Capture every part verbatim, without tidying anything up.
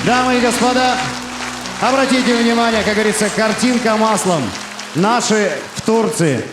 Дамы и господа, обратите внимание, как говорится, картинка маслом. Наши в Турции.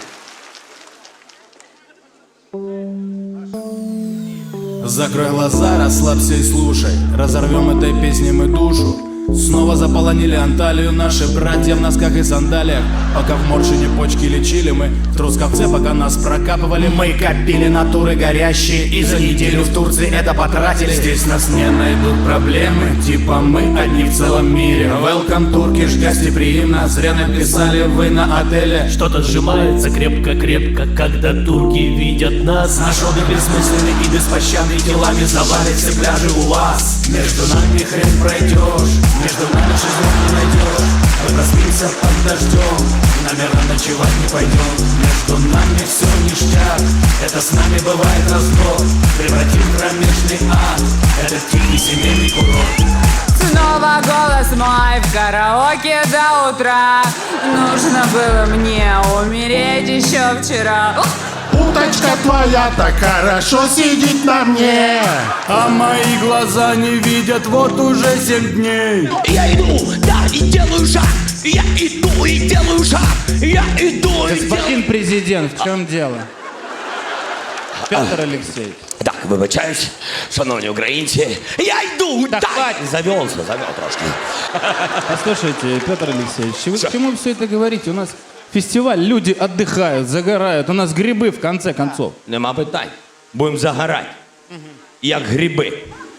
Закрой глаза, расслабься и слушай. Разорвем этой песней мы душу. Снова заполонили Анталию наши братья в носках и сандалиях. Пока в Моршине почки лечили мы, в Трусковце пока нас прокапывали, мы копили натуры горящие и за неделю в Турции это потратили. Здесь нас не найдут проблемы, типа мы одни в целом мире. Welcome, Turkish, гостеприимно. Зря написали вы на отеле. Что-то сжимается крепко-крепко, когда турки видят нас. Наш отдых бессмысленный и беспощадный, телами завалит все пляжи у вас. Между нами хрен пройдешь, между нами шезлонг не найдешь. Мы проспимся под дождем, номера ночевать не пойдем. Между нами все ништяк, это с нами бывает разброд. Превратим в кромешный ад, этот тихий семейный курорт. Снова голос мой в караоке до утра. Нужно было мне умереть еще вчера. Уточка твоя так хорошо сидит на мне, а мои глаза не видят вот уже семь дней. Я иду, да, и делаю шаг. Я иду и делаю шаг. Я иду и Господин президент, в чем дело? Петр Алексеевич. Так, вибачаюсь, шановні українці. Я йду, так, так. Завелся, завел трошки. Послушайте, Петр Алексеевич, вы к чему все это говорите? У нас фестиваль, люди отдыхают, загорают, у нас грибы в конце концов. Нема питань. Будемо загорати, як гриби.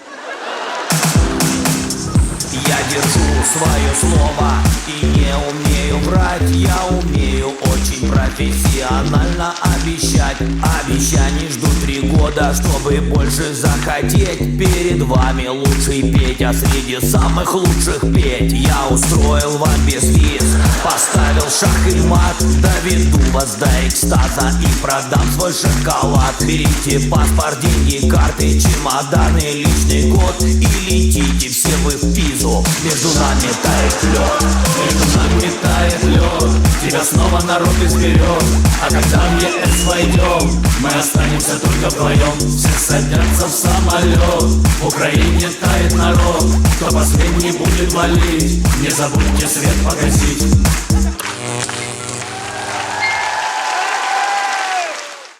Я держу свое слово и не умею врать. Я умею очень профессионально обещать. Обещаний жду три года, чтобы больше захотеть. Перед вами лучший петь, а среди самых лучших петь. Я устроил вам безвиз, поставил шах и мат. Доведу вас до экстаза и продам свой шоколад. Берите паспорт, деньги, карты, чемоданы, личный код и летите все вы в Пизу. Между нами тает лед, между нами тает лед. Тебя снова народ изберет, а когда в ЕС войдем, мы останемся только вдвоем. Все садятся в самолет, в Украине тает народ. Кто последний будет валить, не забудьте свет погасить.